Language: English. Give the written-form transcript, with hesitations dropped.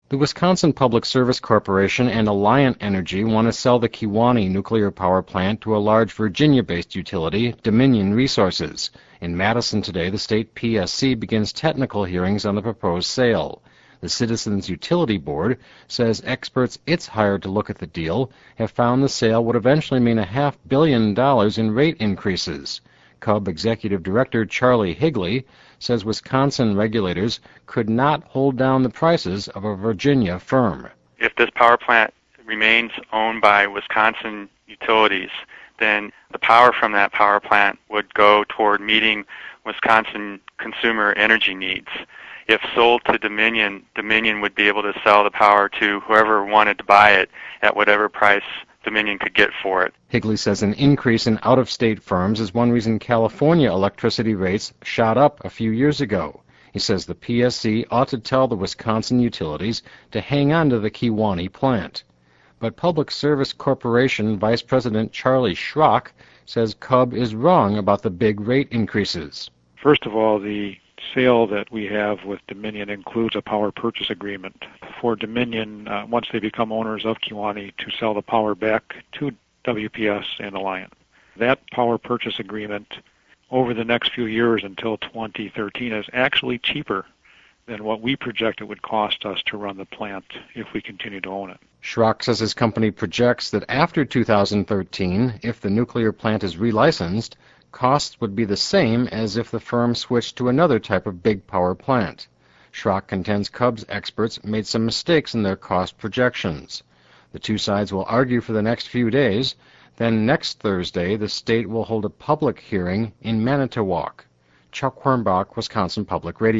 The Wisconsin Public Service Corporation and Alliant Energy want to sell the Kewaunee nuclear power plant to a large Virginia-based utility, Dominion Resources. In Madison today, the state PSC begins technical hearings on the proposed sale. The Citizens Utility Board says experts it's hired to look at the deal have found the sale would eventually mean $500 million in rate increases. CUB Executive Director Charlie Higley says Wisconsin regulators could not hold down the prices of a Virginia firm. If this power plant remains owned by Wisconsin utilities, then the power from that power plant would go toward meeting Wisconsin consumer energy needs. If sold to Dominion, Dominion would be able to sell the power to whoever wanted to buy it at whatever price Dominion could get for it. Higley says an increase in out-of-state firms is one reason California electricity rates shot up a few years ago. He says the PSC ought to tell the Wisconsin utilities to hang on to the Kewaunee plant. But Public Service Corporation Vice President Charlie Schrock says CUB is wrong about the big rate increases. First of all, the sale that we have with Dominion includes a power purchase agreement for Dominion, once they become owners of Kewaunee, to sell the power back to WPS and Alliant. That power purchase agreement over the next few years until 2013 is actually cheaper than what we project it would cost us to run the plant if we continue to own it. Schrock says his company projects that after 2013, if the nuclear plant is relicensed, costs would be the same as if the firm switched to another type of big power plant. Schrock contends CUB's experts made some mistakes in their cost projections. The two sides will argue for the next few days. Then next Thursday, the state will hold a public hearing in Manitowoc. Chuck Hornbach, Wisconsin Public Radio.